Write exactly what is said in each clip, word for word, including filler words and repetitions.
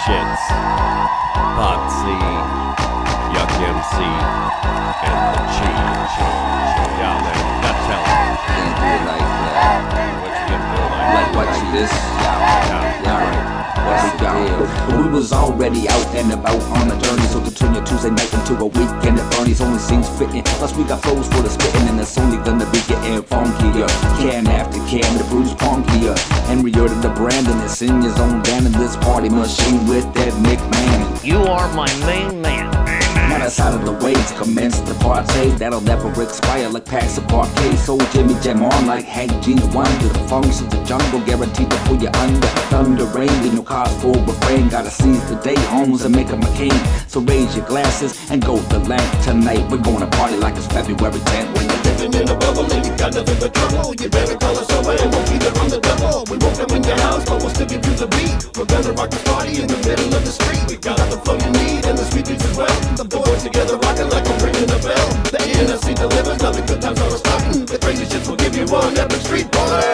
shits. Potsy, Yuck M C, and the Cheech. Yeah, man, that's how. Can't do it like that. What you gonna do like? Like what you this? Yeah, yeah, right. What's the deal? We was already out and about on a journey, so to turn your Tuesday night into a weekend at Bernie's only seems fitting. Plus we got flows for the spitting, and it's only gonna be getting funkier. Can after can, the Bruce punkier. Henry ordered the Brandon and sing his own band in this party machine with that Nick Man. You are my main man. Now that's out of the way to commence the party. That'll never expire like packs of parquet. So Jimmy Jam on like Hank G. Wonder. The funks of the jungle guaranteed to pull you under. Thunder rain, with no cause for refrain. Gotta seize the day, homes, and make 'em a king. So raise your glasses and go the length. Tonight we're gonna party like it's February tenth. When you're living in a bubble and you got nothing but trouble, you better call us over and we'll be there on the double. We won't come in your house, but we'll still give you the beat. We're gonna rock this party in the middle of the street. We got the flow you need and the sweet beats as well. The boys together rocking like we're ringing a bell. The N F C delivers, now the good times are starting. The crazy shits will give you one epic street party.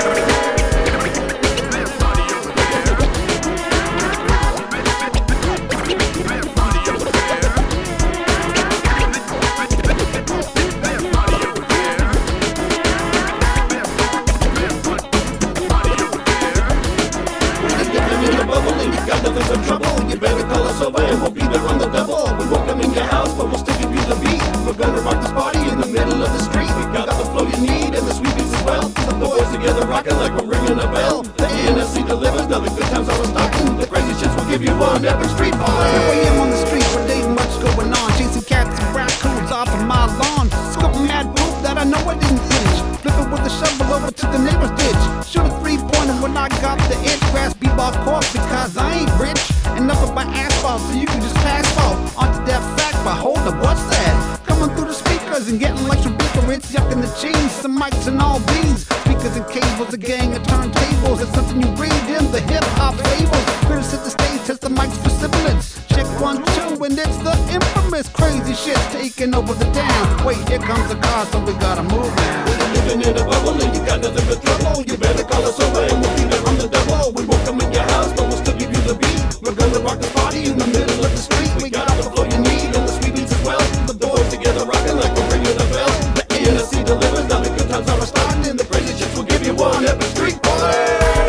Got nothing but trouble, you better call us over and we'll be there on the double. We won't come in your house, but we'll still give you the beat. We're gonna rock this party in the middle of the street. We got the flow you need and the sweet beats as well. The boys together rocking like we're ringing a bell. The N F C delivers, now the good times are starting. The crazy shits will give you one epic street party. Here I am on the street where ain't much going on. Chasing cats and raccoons off of my lawn. Scooping mad poop that I know I didn't finish. Flipping with a shovel over to the neighbor's ditch. Shoot a three-pointer when I got the itch. Grass b-ball court because I ain't rich. Enough of my asphalt so you can just pass off onto that fact. But hold up, what's that? Coming through the speakers and getting like some beaker. It's yucking the cheese, some mics and all these. Speakers and cables, a gang of turntables. It's something you read in the hip-hop labels. Chris at the stage, test the mics for sibilance. Check one, two, and it's the infamous crazy shit taking over the town. Wait, here comes the car, so we gotta move now. When you're living in a bubble and you got nothing but trouble, you better call us over and we'll be there on the double. We won't come in your house, but we'll still give you the beat. We're gonna rock this party in the middle of the street. We got the flow you need and the sweet beats as well. The boys together rocking like we're ringing a bell. The N F C delivers, now the good times are starting. And the crazy shits will give you one epic street party.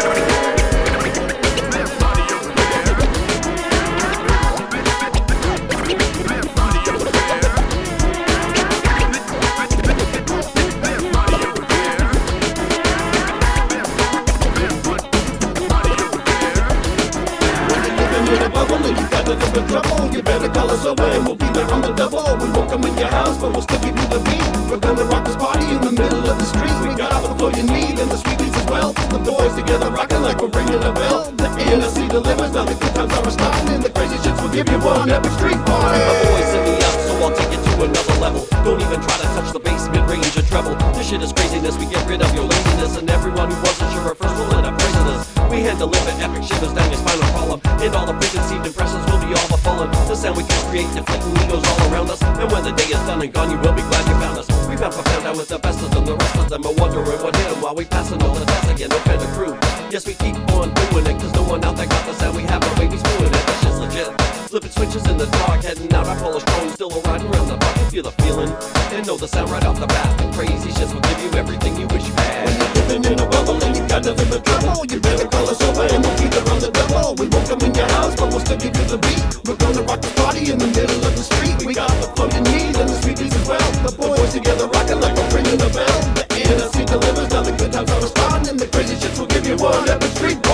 Trouble, you better call us over and we'll be there on the double. We won't come in your house, but we'll still give you the beat. We're gonna rock this party in the middle of the street. We got all the flow you need and the sweet beats as well. The boys together rocking like we're ringing a bell. The N F C delivers, now the good times are starting. And the crazy shits will give you one epic street party. My boys hit me up, so I'll take it to another level. Don't even try to touch the bass, mid-range or treble. This shit is craziness, we get rid of your laziness. And everyone who wasn't sure at first will end up praising us. We had delivered epic shivers down your spinal column. And all the preconceived impressions will be all befallen. The sound we can create, deflating egos all around us. And when the day is done and gone, you will be glad you found us. We found found out with the best of them, the rest of them are wondering what hit them while we passing all the tests again. No fair the crew. Yes, we keep on doing it, cause no one out there got the sound we have, but baby's doing it. That shit's legit. Flipping switches in the dark, heading out, I polish strong, still a riding around the block. You feel the feeling, and know the sound right off the bat. The crazy shits will give you everything you wish you had. When you're living in a bubble and you got nothing but trouble, you better call us over and we'll be there on the double. We won't come in your house, but we'll still give you the beat. We're gonna rock this party in the middle of the street. We got the flow you need and the sweet beats as well. The boys together rocking like we're ringing a bell. The N F C delivers, now the good times are starting. And the crazy shits will give you one epic street.